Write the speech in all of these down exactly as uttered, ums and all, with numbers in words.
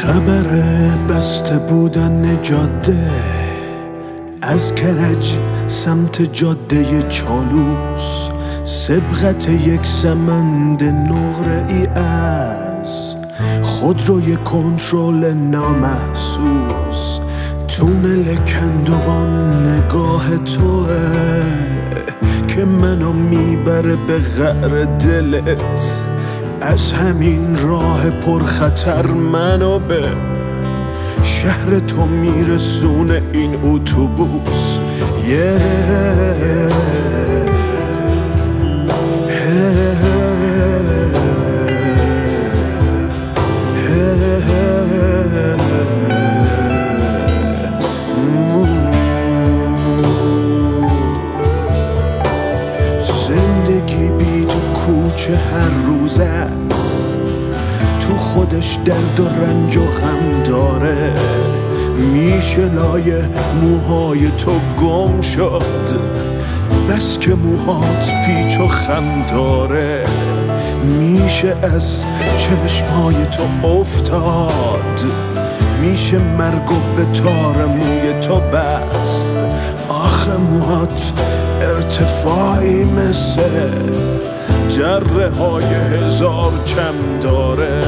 خبر بسته بودن جاده از کرج سمت جاده چالوس، سبقت یک سمند نقره ای از خودروی کنترل نامحسوس. تونل کندوان نگاه توه که منو میبره به قعر دلت. از همین راه پرخطر منو به شهر تو میرسونه این اتوبوس. yeah. زندگی بی تو کوچه هر روز است، تو خودش درد و رنج و غم داره. میشه لای موهای تو گم شد بس که موهات پیچ و خم داره. میشه از چشمهای تو افتاد، میشه مرگ و به تار موی تو بست. آخه موهات ارتفاعی مثل جره های هزار چم داره.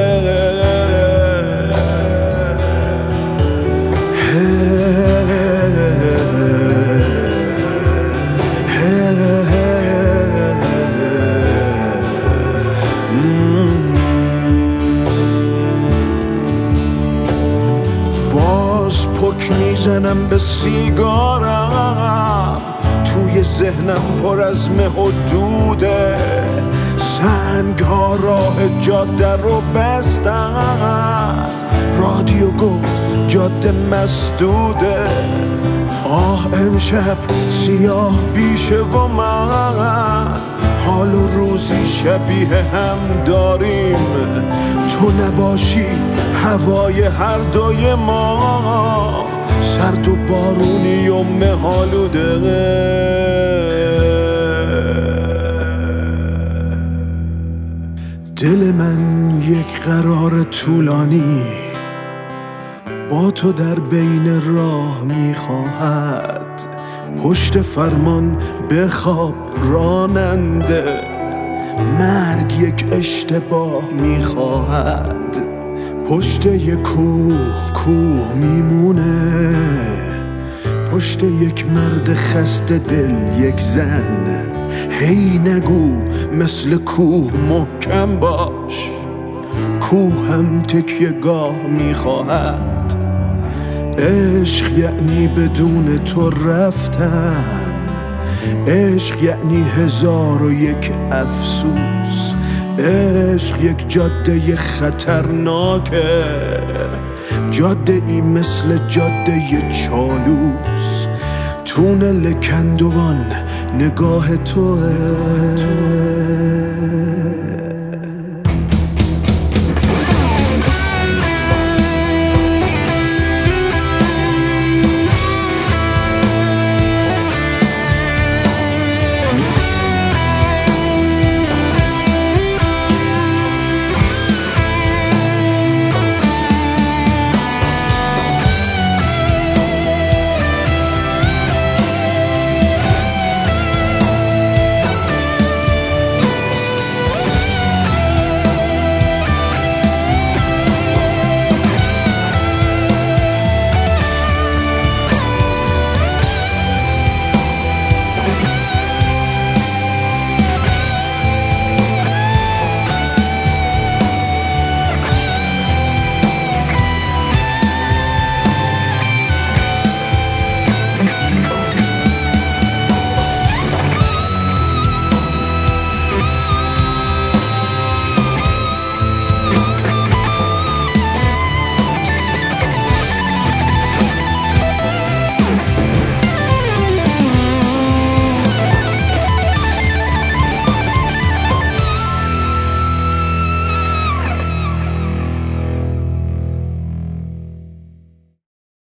باز پک میزنم به سیگارم، توی ذهنم پر از مه و دوده. سنگ ها راه جاده رو بستن، رادیو گفت جاده مسدوده. آه امشب سیاه بیشه و من حال و روزی شبیه هم داریم. تو نباشی هوای هر دوی ما سرد و بارونی و مهالوده. دل من یک قرار طولانی با تو در بین راه میخواهد. پشت فرمان بخواب راننده، مرگ یک اشتباه میخواهد. پشت یک کوه کوه میمونه، پشت یک مرد خسته دل یک زن. هی نگو مثل کوه محکم باش، کوه هم تکیه گاه میخواهد. عشق یعنی بدون تو رفتن، عشق یعنی هزار و یک افسوس. عشق یک جاده خطرناکه، جاده ای مثل جاده چالوس. تونل کندوان نگاه توه.